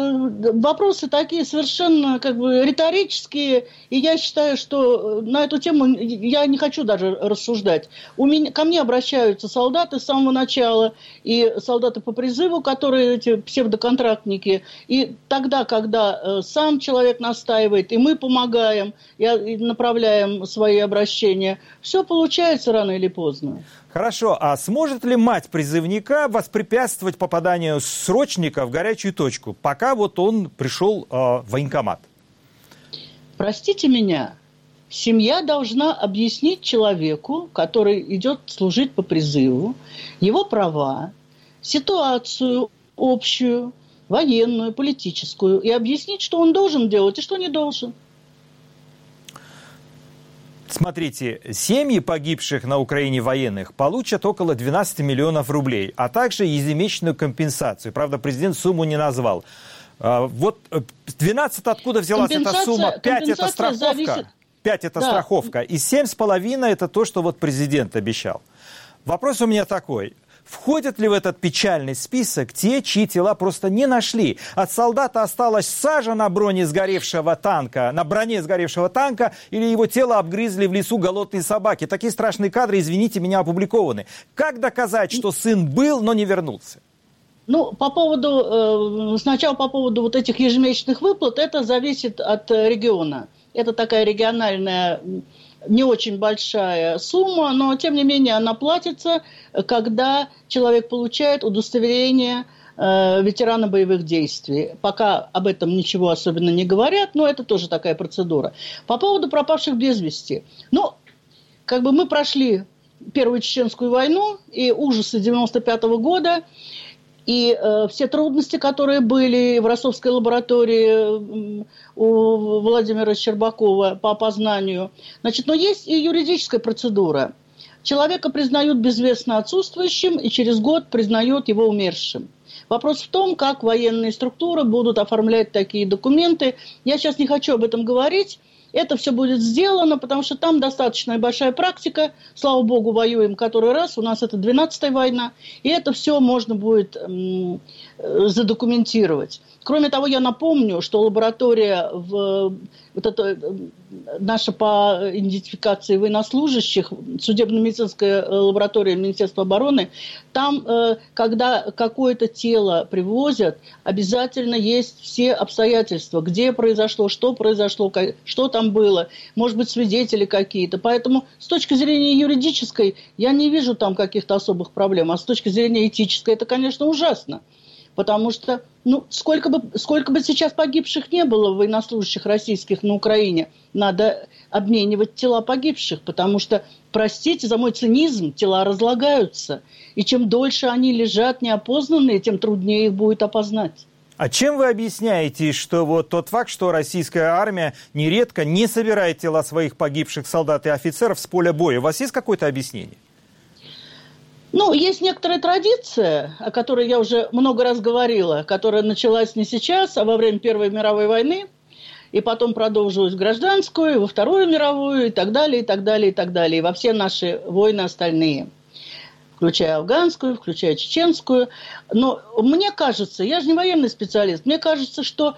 вопросы такие совершенно как бы риторические, и я считаю, что на эту тему я не хочу даже рассуждать. У меня, ко мне обращаются солдаты с самого начала, и солдаты по призыву, которые эти псевдоконтрактники, и тогда, когда э, сам человек настаивает, и мы помогаем, и, и направляем свои обращения, все получается рано или поздно. Хорошо, а сможет ли мать призывника воспрепятствовать попаданию срочника в горячую точку, пока вот он пришел э, в военкомат? Простите меня, семья должна объяснить человеку, который идет служить по призыву, его права, ситуацию общую, военную, политическую, и объяснить, что он должен делать и что не должен. Смотрите, семьи погибших на Украине военных получат около двенадцать миллионов рублей, а также ежемесячную компенсацию. Правда, президент сумму не назвал. Вот двенадцать откуда взялась эта сумма? пять это страховка? Зависит, пять это да. страховка, и семь с половиной это то, что вот президент обещал. Вопрос у меня такой. Входят ли в этот печальный список те, чьи тела просто не нашли? От солдата осталась сажа на броне сгоревшего танка, на броне сгоревшего танка, или его тело обгрызли в лесу голодные собаки? Такие страшные кадры, извините меня, опубликованы. Как доказать, что сын был, но не вернулся? Ну, по поводу, э, сначала по поводу вот этих ежемесячных выплат, это зависит от региона. Это такая региональная, не очень большая сумма, но, тем не менее, она платится, когда человек получает удостоверение э, ветерана боевых действий. Пока об этом ничего особенно не говорят, но это тоже такая процедура. По поводу пропавших без вести. Ну, как бы мы прошли Первую Чеченскую войну и ужасы девяносто пятого года, и э, все трудности, которые были в Ростовской лаборатории э, у Владимира Щербакова по опознанию. Значит, но есть и юридическая процедура. Человека признают безвестно отсутствующим и через год признают его умершим. Вопрос в том, как военные структуры будут оформлять такие документы. Я сейчас не хочу об этом говорить. Это все будет сделано, потому что там достаточно большая практика. Слава богу, воюем который раз. У нас это двенадцатая война. И это все можно будет м- задокументировать. Кроме того, я напомню, что лаборатория, в, вот это, наша по идентификации военнослужащих, судебно-медицинская лаборатория Министерства обороны, там, когда какое-то тело привозят, обязательно есть все обстоятельства, где произошло, что произошло, что там было, может быть, свидетели какие-то. Поэтому с точки зрения юридической я не вижу там каких-то особых проблем, а с точки зрения этической это, конечно, ужасно. Потому что, ну, сколько бы, сколько бы сейчас погибших не было военнослужащих российских на Украине, надо обменивать тела погибших, потому что, простите за мой цинизм, тела разлагаются. И чем дольше они лежат неопознанные, тем труднее их будет опознать. А чем вы объясняете, что вот тот факт, что российская армия нередко не собирает тела своих погибших солдат и офицеров с поля боя? У вас есть какое-то объяснение? Ну, есть некоторая традиция, о которой я уже много раз говорила, которая началась не сейчас, а во время Первой мировой войны, и потом продолжилась в гражданскую, во Вторую мировую, и так далее, и так далее, и так далее, и во все наши войны остальные, включая афганскую, включая чеченскую. Но мне кажется, я же не военный специалист, мне кажется, что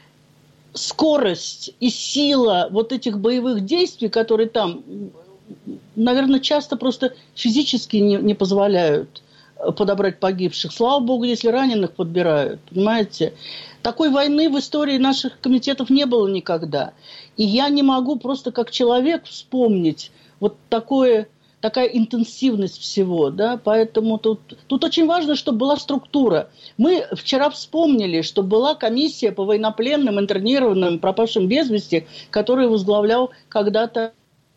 скорость и сила вот этих боевых действий, которые там, наверное, часто просто физически не, не позволяют подобрать погибших. Слава богу, если раненых подбирают, понимаете. Такой войны в истории наших комитетов не было никогда. И я не могу просто как человек вспомнить вот такое, такая интенсивность всего. Да? Поэтому тут, тут очень важно, чтобы была структура. Мы вчера вспомнили, что была комиссия по военнопленным, интернированным, пропавшим без вести, которую возглавлял когда-то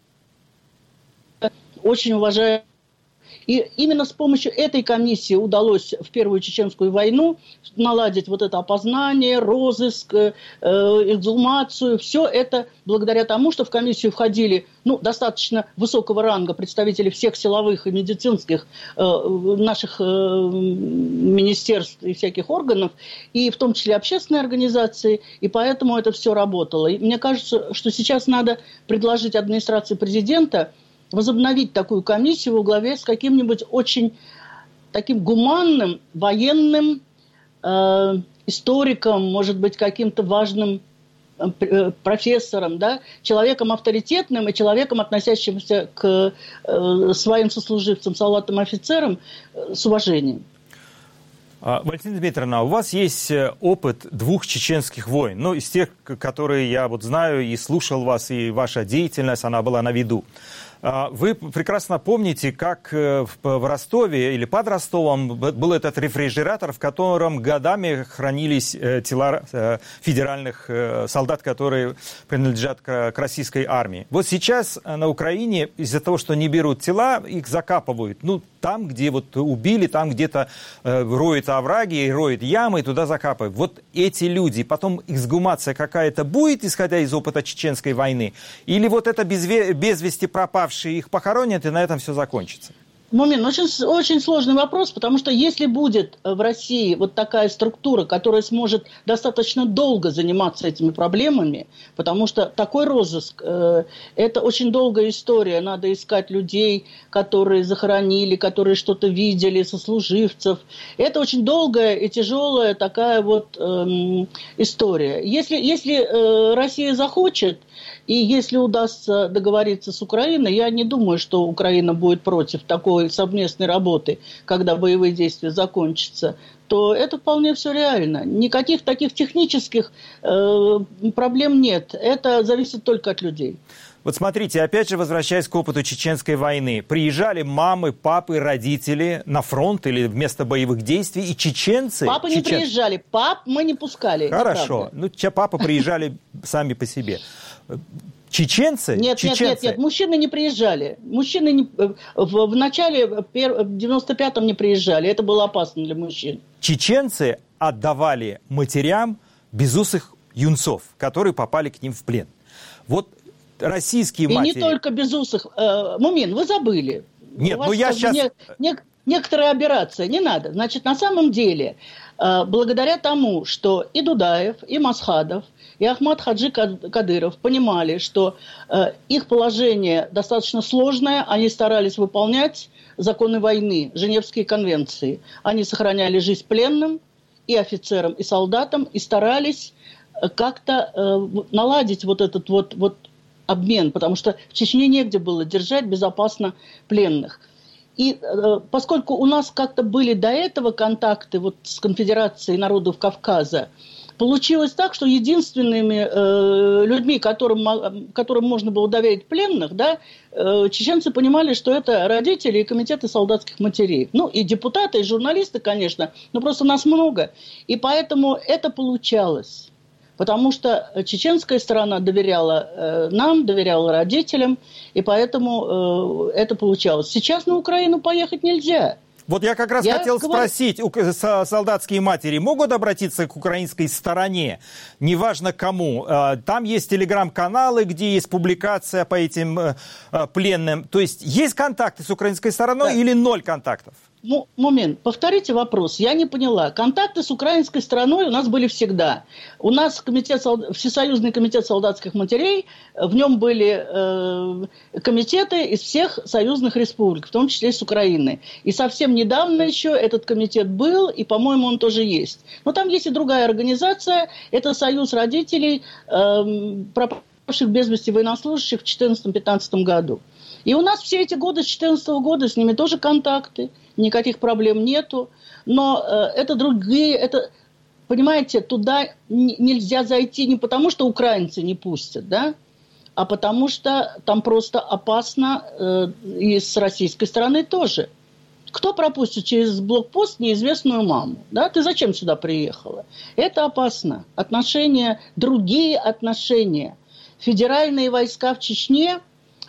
очень уважаемый. И именно с помощью этой комиссии удалось в Первую Чеченскую войну наладить вот это опознание, розыск, э, эксгумацию. Все это благодаря тому, что в комиссию входили ну, достаточно высокого ранга представители всех силовых и медицинских э, наших э, министерств и всяких органов, и в том числе общественные организации, и поэтому это все работало. И мне кажется, что сейчас надо предложить администрации президента возобновить такую комиссию во главе с каким-нибудь очень таким гуманным, военным э, историком, может быть, каким-то важным э, профессором, да, человеком авторитетным и человеком, относящимся к э, своим сослуживцам, солдатам, офицерам э, с уважением. Валентина Дмитриевна, у вас есть опыт двух чеченских войн, ну, из тех, которые я вот знаю и слушал вас, и ваша деятельность, она была на виду. Вы прекрасно помните, как в Ростове или под Ростовом был этот рефрижератор, в котором годами хранились тела федеральных солдат, которые принадлежат к российской армии. Вот сейчас на Украине из-за того, что не берут тела, их закапывают. Ну, там, где вот убили, там где-то роют овраги, роют ямы, и туда закапывают. Вот эти люди, потом эксгумация какая-то будет, исходя из опыта Чеченской войны? Или вот это без вести пропавшие их похоронят, и на этом все закончится? Мумин, очень, очень сложный вопрос, потому что если будет в России вот такая структура, которая сможет достаточно долго заниматься этими проблемами, потому что такой розыск э, – это очень долгая история, надо искать людей, которые захоронили, которые что-то видели, сослуживцев. Это очень долгая и тяжелая такая вот э, история. Если, если э, Россия захочет, и если удастся договориться с Украиной, я не думаю, что Украина будет против такой совместной работы, когда боевые действия закончатся, то это вполне все реально. Никаких таких технических э, проблем нет. Это зависит только от людей. Вот смотрите, опять же, возвращаясь к опыту Чеченской войны. Приезжали мамы, папы, родители на фронт или в место боевых действий, и чеченцы... Папы чечен... не приезжали, пап мы не пускали. Хорошо. Ну, папы приезжали сами по себе. Чеченцы? Нет, чеченцы... нет, нет, нет, мужчины не приезжали. Мужчины не... в, в начале, в девяносто пятом не приезжали. Это было опасно для мужчин. Чеченцы отдавали матерям безусых юнцов, которые попали к ним в плен. Вот российские и матери... И не только безусых. Э, Мумин, вы забыли. Нет, ну я сейчас... Не, не, некоторая аберрация. Не надо. Значит, на самом деле, э, благодаря тому, что и Дудаев, и Масхадов, и Ахмад Хаджи Кадыров понимали, что э, их положение достаточно сложное, они старались выполнять законы войны, Женевские конвенции. Они сохраняли жизнь пленным, и офицерам, и солдатам, и старались э, как-то э, наладить вот этот вот, вот обмен, потому что в Чечне негде было держать безопасно пленных. И э, поскольку у нас как-то были до этого контакты вот с Конфедерацией народов Кавказа, получилось так, что единственными э, людьми, которым, которым можно было доверить пленных, да, э, чеченцы понимали, что это родители и комитеты солдатских матерей. Ну, и депутаты, и журналисты, конечно, но просто нас много. И поэтому это получалось. Потому что чеченская сторона доверяла э, нам, доверяла родителям, и поэтому э, это получалось. Сейчас на Украину поехать нельзя. Вот я как раз я хотел говорю... спросить, солдатские матери могут обратиться к украинской стороне, неважно кому. Там есть телеграм-каналы, где есть публикация по этим пленным. То есть есть контакты с украинской стороной, да, или ноль контактов? Ну, момент, повторите вопрос, я не поняла. Контакты с украинской стороной у нас были всегда. У нас комитет, Всесоюзный комитет солдатских матерей, в нем были э, комитеты из всех союзных республик, в том числе с Украины. И совсем недавно еще этот комитет был, и, по-моему, он тоже есть. Но там есть и другая организация, это Союз родителей э, пропавших без вести военнослужащих в две тысячи четырнадцатом-пятнадцатом году. И у нас все эти годы, с две тысячи четырнадцатого года, с ними тоже контакты, никаких проблем нету. Но э, это другие, это, понимаете, туда н- нельзя зайти не потому, что украинцы не пустят, да, а потому что там просто опасно э, и с российской стороны тоже. Кто пропустит через блокпост неизвестную маму? Да? Ты зачем сюда приехала? Это опасно. Отношения, другие отношения. Федеральные войска в Чечне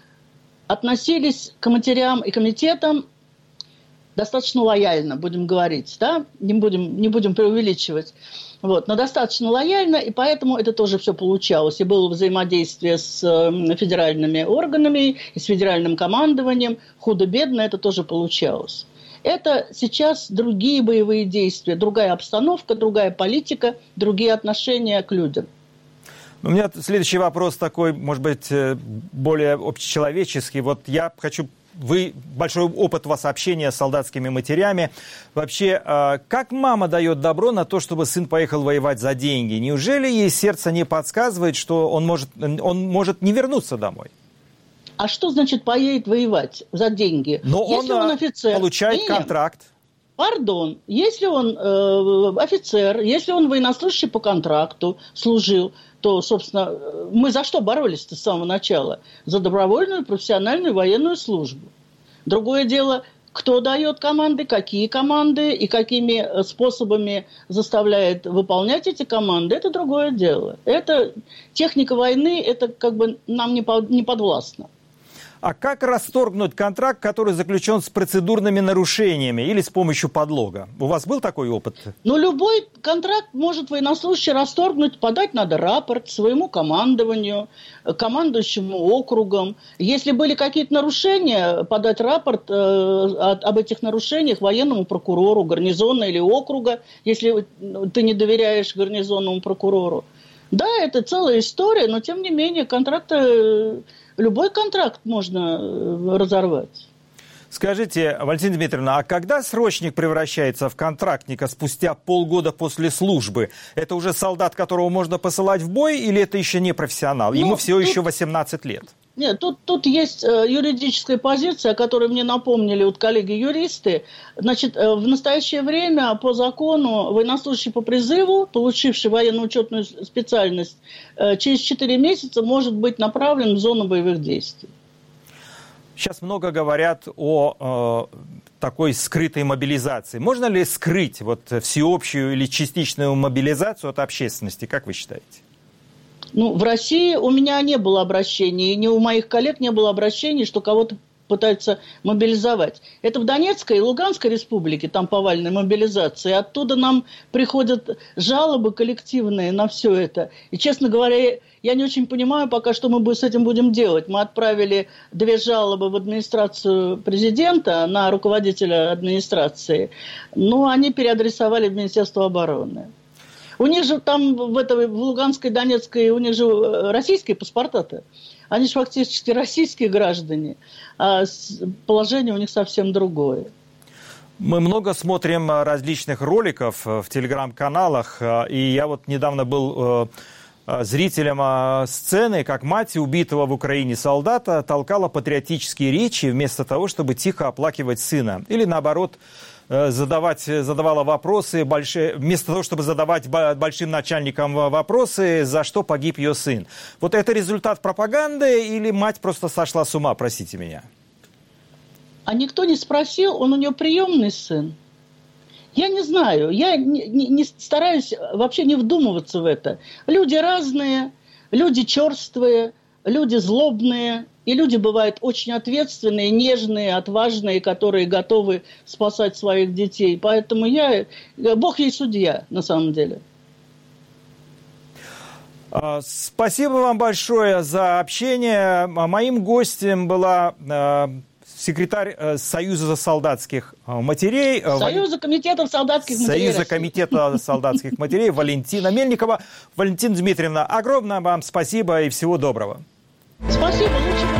относились к матерям и комитетам достаточно лояльно, будем говорить, да? Не будем, не будем преувеличивать. Вот. Но достаточно лояльно, и поэтому это тоже все получалось. И было взаимодействие с э, федеральными органами, и с федеральным командованием. Худо-бедно это тоже получалось. Это сейчас другие боевые действия, другая обстановка, другая политика, другие отношения к людям. У меня следующий вопрос такой, может быть, более общечеловеческий. Вот я хочу... Вы, большой опыт у вас общения с солдатскими матерями. Вообще, как мама дает добро на то, чтобы сын поехал воевать за деньги? Неужели ей сердце не подсказывает, что он может, он может не вернуться домой? А что значит поедет воевать за деньги? Но если он, он офицер, получает контракт. Пардон, если он э, офицер, если он военнослужащий по контракту служил, то, собственно, мы за что боролись-то с самого начала? За добровольную профессиональную военную службу. Другое дело, кто дает команды, какие команды и какими способами заставляет выполнять эти команды, это другое дело. Это техника войны, это как бы нам не подвластно. А как расторгнуть контракт, который заключен с процедурными нарушениями или с помощью подлога? У вас был такой опыт? Ну, любой контракт может военнослужащий расторгнуть, подать надо рапорт своему командованию, командующему округом. Если были какие-то нарушения, подать рапорт э, об этих нарушениях военному прокурору гарнизона или округа, если ты не доверяешь гарнизонному прокурору. Да, это целая история, но тем не менее контракты... Любой контракт можно разорвать. Скажите, Валентина Дмитриевна, а когда срочник превращается в контрактника спустя полгода после службы? Это уже солдат, которого можно посылать в бой, или это еще не профессионал? Ему ну, всего тут... еще восемнадцать лет. Нет, тут, тут есть э, юридическая позиция, о которой мне напомнили вот коллеги-юристы. Значит, э, в настоящее время по закону военнослужащий по призыву, получивший военно-учетную специальность, э, через четыре месяца может быть направлен в зону боевых действий. Сейчас много говорят о э, такой скрытой мобилизации. Можно ли скрыть вот всеобщую или частичную мобилизацию от общественности, как вы считаете? Ну, в России у меня не было обращений, и ни у моих коллег не было обращений, что кого-то пытаются мобилизовать. Это в Донецкой и Луганской республике, там повальная мобилизация. Оттуда нам приходят жалобы коллективные на все это. И, честно говоря, я не очень понимаю пока, что мы с этим будем делать. Мы отправили две жалобы в администрацию президента на руководителя администрации, но они переадресовали в Министерство обороны. У них же там, в, этой, в Луганской, Донецкой, у них же российские паспорта-то. Они же фактически российские граждане, а положение у них совсем другое. Мы много смотрим различных роликов в телеграм-каналах, и я вот недавно был зрителем сцены, как мать убитого в Украине солдата толкала патриотические речи вместо того, чтобы тихо оплакивать сына. Или наоборот, задавать, задавала вопросы, большие, вместо того, чтобы задавать большим начальникам вопросы, за что погиб ее сын. Вот это результат пропаганды или мать просто сошла с ума, простите меня? А никто не спросил, он у нее приемный сын. Я не знаю, я не, не, не стараюсь вообще не вдумываться в это. Люди разные, люди черствые, люди злобные. И люди бывают очень ответственные, нежные, отважные, которые готовы спасать своих детей. Поэтому я... Бог ей судья, на самом деле. Спасибо вам большое за общение. Моим гостем была секретарь Союза солдатских матерей. Союза комитетов солдатских матерей. Союза комитета солдатских матерей Валентина Мельникова. Валентина Дмитриевна, огромное вам спасибо и всего доброго. Спасибо, лучше.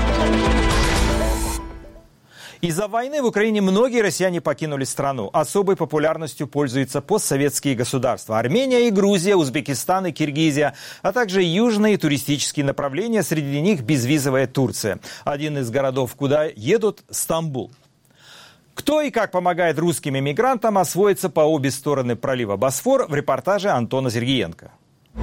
Из-за войны в Украине многие россияне покинули страну. Особой популярностью пользуются постсоветские государства. Армения и Грузия, Узбекистан и Киргизия, а также южные туристические направления, среди них безвизовая Турция. Один из городов, куда едут – Стамбул. Кто и как помогает русским эмигрантам освоиться по обе стороны пролива Босфор, в репортаже Антона Сергеенко.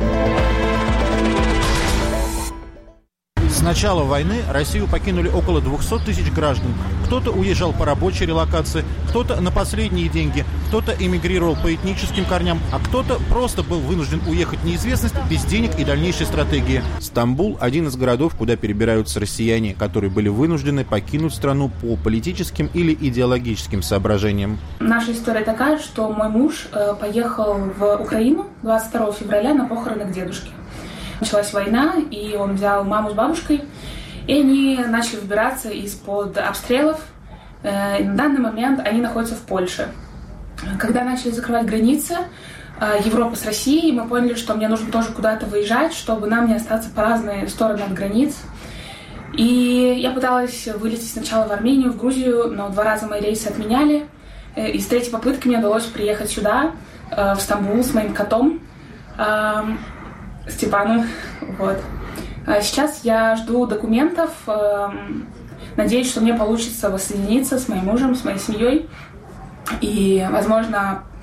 С начала войны Россию покинули около двухсот тысяч граждан. Кто-то уезжал по рабочей релокации, кто-то на последние деньги, кто-то эмигрировал по этническим корням, а кто-то просто был вынужден уехать в неизвестность без денег и дальнейшей стратегии. Стамбул – один из городов, куда перебираются россияне, которые были вынуждены покинуть страну по политическим или идеологическим соображениям. Наша история такая, что мой муж поехал в Украину двадцать второго февраля на похороны к дедушке. Началась война, и он взял маму с бабушкой, и они начали выбираться из-под обстрелов. На данный момент они находятся в Польше. Когда начали закрывать границы Европы с Россией, мы поняли, что мне нужно тоже куда-то выезжать, чтобы нам не остаться по разные стороны от границ. И я пыталась вылететь сначала в Армению, в Грузию, но два раза мои рейсы отменяли. И с третьей попытки мне удалось приехать сюда, в Стамбул, с моим котом Степану. Вот. А сейчас я жду документов. Надеюсь, что мне получится воссоединиться с моим мужем, с моей семьей. И, возможно,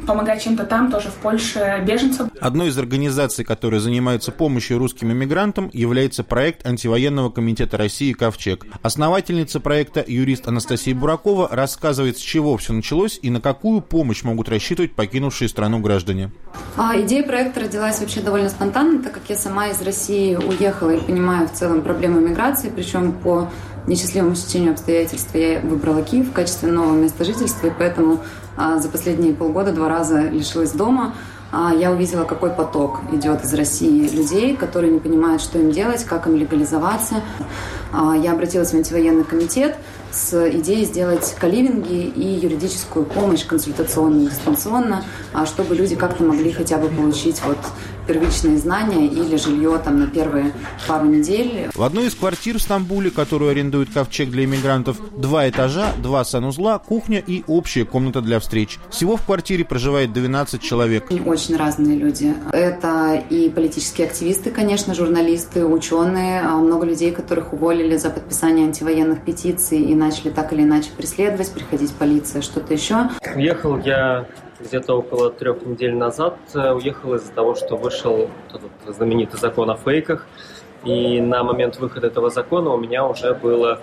помогать чем-то там, тоже в Польше, беженцам. Одной из организаций, которая занимается помощью русским иммигрантам, является проект антивоенного комитета России «Ковчег». Основательница проекта, юрист Анастасия Буракова, рассказывает, с чего все началось и на какую помощь могут рассчитывать покинувшие страну граждане. А, идея проекта родилась вообще довольно спонтанно, так как я сама из России уехала и понимаю в целом проблему миграции, причем по несчастливому стечению обстоятельств я выбрала Киев в качестве нового места жительства, и поэтому а, за последние полгода два раза лишилась дома. А, я увидела, какой поток идет из России людей, которые не понимают, что им делать, как им легализоваться. А, я обратилась в антивоенный комитет с идеей сделать коливинги и юридическую помощь консультационную, дистанционно, чтобы люди как-то могли хотя бы получить вот первичные знания или жилье там на первые пару недель. В одной из квартир в Стамбуле, которую арендует «Ковчег» для иммигрантов, два этажа, два санузла, кухня и общая комната для встреч. Всего в квартире проживает двенадцать человек. Очень разные люди. Это и политические активисты, конечно, журналисты, ученые, много людей, которых уволили за подписание антивоенных петиций и начали так или иначе преследовать, приходить полиция, что-то еще. Уехал я где-то около трех недель назад. Уехал из-за того, что вышел этот знаменитый закон о фейках. И на момент выхода этого закона у меня уже было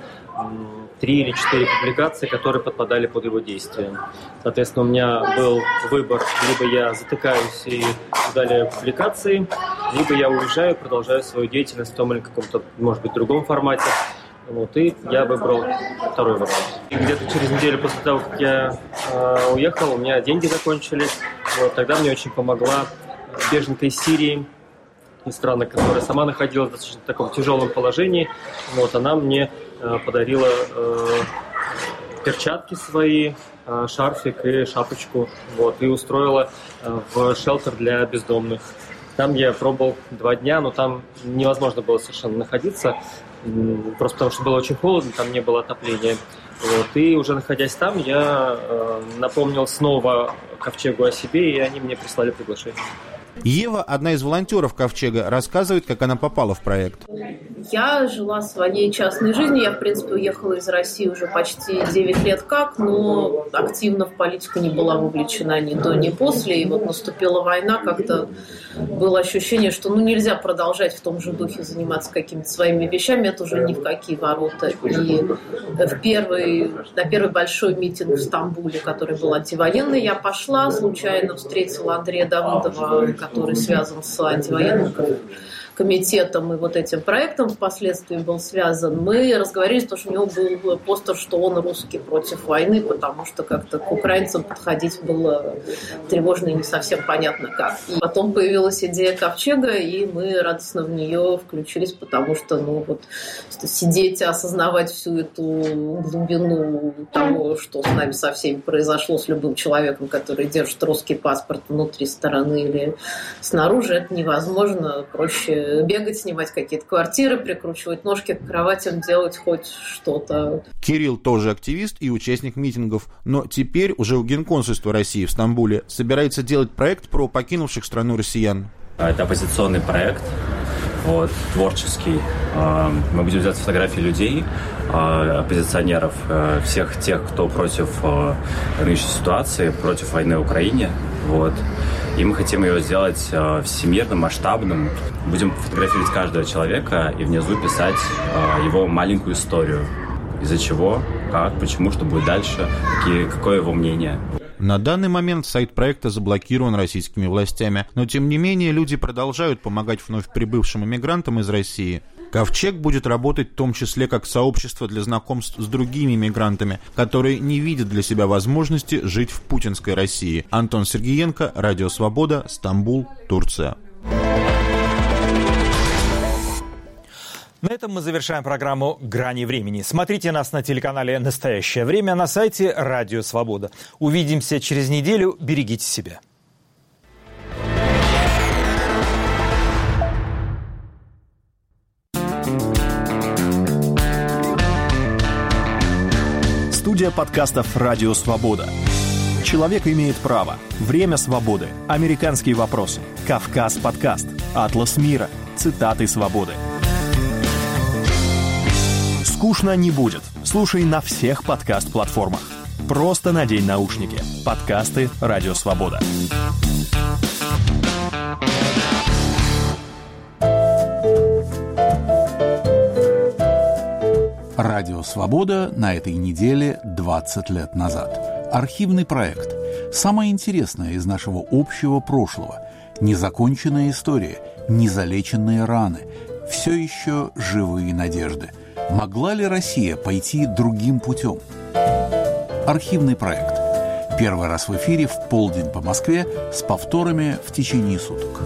три или четыре публикации, которые подпадали под его действие. Соответственно, у меня был выбор: либо я затыкаюсь и удаляю публикации, либо я уезжаю, продолжаю свою деятельность в том или каком-то, может быть, другом формате. Вот, и я выбрал второй вариант. И где-то через неделю после того, как я э, уехал, у меня деньги закончились. Вот, тогда мне очень помогла беженка из Сирии, из страны, которая сама находилась в достаточно таком тяжелом положении. Вот, она мне э, подарила э, перчатки свои, э, шарфик и шапочку. Вот, и устроила э, в шелтер для бездомных. Там я пробовал два дня, но там невозможно было совершенно находиться. Просто потому что было очень холодно, там не было отопления. Вот. И уже находясь там, я э, напомнил снова «Ковчегу» о себе, и они мне прислали приглашение. Ева, одна из волонтеров «Ковчега», рассказывает, как она попала в проект. Я жила своей частной жизнью. Я, в принципе, уехала из России уже почти девять лет как, но активно в политику не была вовлечена ни до, ни после. И вот наступила война, как-то было ощущение, что ну, нельзя продолжать в том же духе заниматься какими-то своими вещами. Это уже ни в какие ворота. И в первый, на первый большой митинг в Стамбуле, который был антивоенный, я пошла, случайно встретила Андрея Давыдова, который связан с антивоенным комитетом и вот этим проектом впоследствии был связан. Мы разговаривали, потому что у него был постер, что он русский против войны, потому что как-то к украинцам подходить было тревожно и не совсем понятно как. И потом появилась идея «Ковчега», и мы радостно в нее включились, потому что ну, вот, сидеть и осознавать всю эту глубину того, что с нами со всеми произошло, с любым человеком, который держит русский паспорт внутри страны или снаружи, это невозможно. Проще бегать, снимать какие-то квартиры, прикручивать ножки к кроватям, делать хоть что-то. Кирилл тоже активист и участник митингов, но теперь уже у Генконсульства России в Стамбуле собирается делать проект про покинувших страну россиян. Это оппозиционный проект, вот, творческий. Мы будем делать фотографии людей, оппозиционеров, всех тех, кто против нынешней ситуации, против войны в Украине. Вот. И мы хотим ее сделать всемирным, масштабным. Будем фотографировать каждого человека и внизу писать его маленькую историю. Из-за чего, как, почему, что будет дальше, какие, какое его мнение. На данный момент сайт проекта заблокирован российскими властями, но тем не менее люди продолжают помогать вновь прибывшим иммигрантам из России. «Ковчег» будет работать в том числе как сообщество для знакомств с другими иммигрантами, которые не видят для себя возможности жить в путинской России. Антон Сергеенко, Радио Свобода, Стамбул, Турция. На этом мы завершаем программу «Грани времени». Смотрите нас на телеканале «Настоящее время», на сайте «Радио Свобода». Увидимся через неделю. Берегите себя. Студия подкастов «Радио Свобода». Человек имеет право. Время свободы. Американские вопросы. Кавказ подкаст. Атлас мира. Цитаты свободы. Скучно не будет. Слушай на всех подкаст-платформах. Просто надень наушники. Подкасты «Радио Свобода». Радио «Свобода» на этой неделе двадцать лет назад. Архивный проект. Самое интересное из нашего общего прошлого. Незаконченная история, незалеченные раны. Все еще живые надежды. Могла ли Россия пойти другим путем? Архивный проект. Первый раз в эфире в полдень по Москве с повторами в течение суток.